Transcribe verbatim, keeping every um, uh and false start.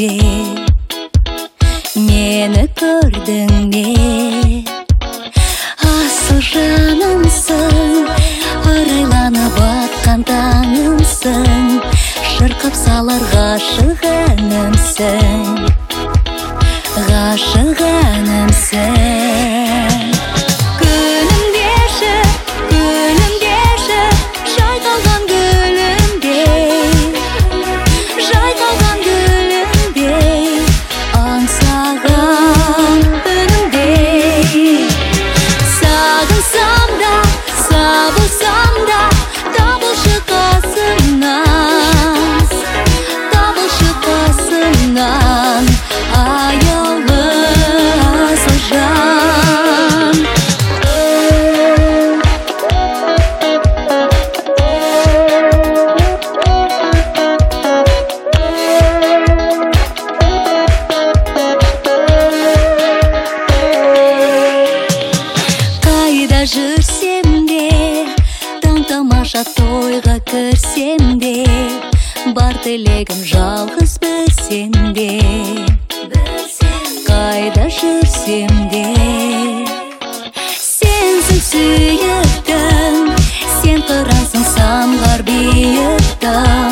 бе, мені көрдің бе? Асыл жанымсың, арайланып атқан таңымсың, шырқап салар ғашық әнімсің, ғашық әнімсің. Күлімдеші, күлімдеші, жайқалған гүлімдей, жайқалған гүлімдей, аңсаған үнімдей. Сағынсам да, сабылсам да, табылшы қасымнан, табылшы қасымнан, аяулы асыл жан. Қайда жүрсем де, таң-тамаша тойға кірсем де, бар тілегім жалғыз бір сенде. Қайда жүрсем де, сенсің сүйіктім, сен тұрасың самғар биіктім.